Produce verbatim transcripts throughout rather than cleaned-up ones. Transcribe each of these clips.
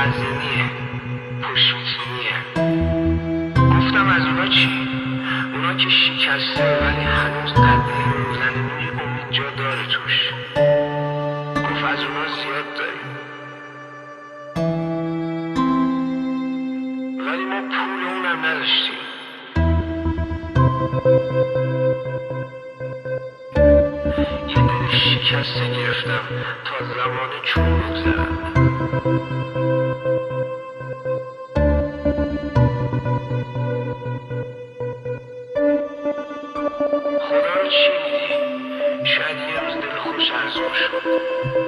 وزنیه، پشمیتینیه. گفتم از اونا چی؟ اونا که شکسته ولی هنوز قدره روزنمونی امید جا داره توش. گفت از اونا زیاد داریم ولی ما پول اونم نداشتیم. یه دل شکسته گرفتم تا زمان چون بگذرم. خدا رو چی میدی؟ شاید یه روز دل خوش ارزون شد.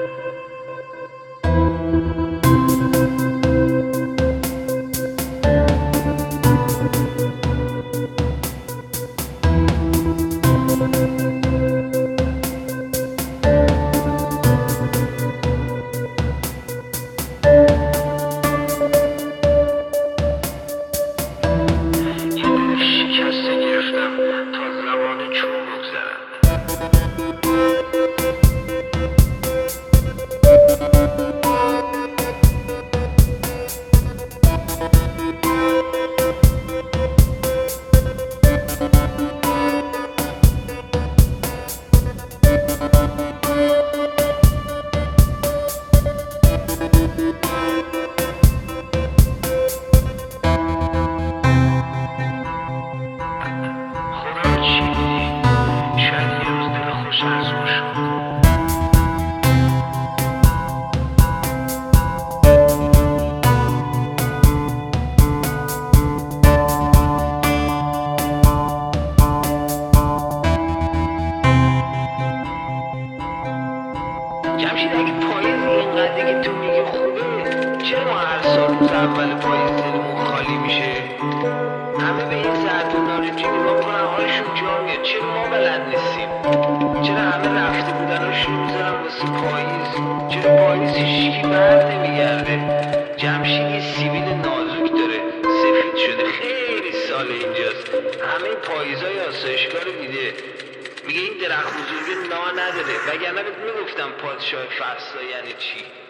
شکسته گرفتم تا زمان چون بگذرم. شاید یه روز دل خوش ارزون شد. جمشید اگه پاییز اینقدر که تو میگی خوبه، چرا ما هر سال روز اول پاییز دلمون خالی میشه؟ همه به این زرتون نارنجی نگاه کنن حالشون جا میاد. چرا ما بلد نیستیم؟ چرا همه رفته بودناشون میذارن واسه پاییز؟ چرا پاییز هیچکی بر نمیگرده؟ جمشید یه سیبیل نازک داره، سفید شده، خیلی سال اینجاست. همه پاییزای آسایشگاه رو دیده. میگه این درخت بزرگه نا نداره، وگرنه بهت میگفتم پادشاه فصلا یعنی چی.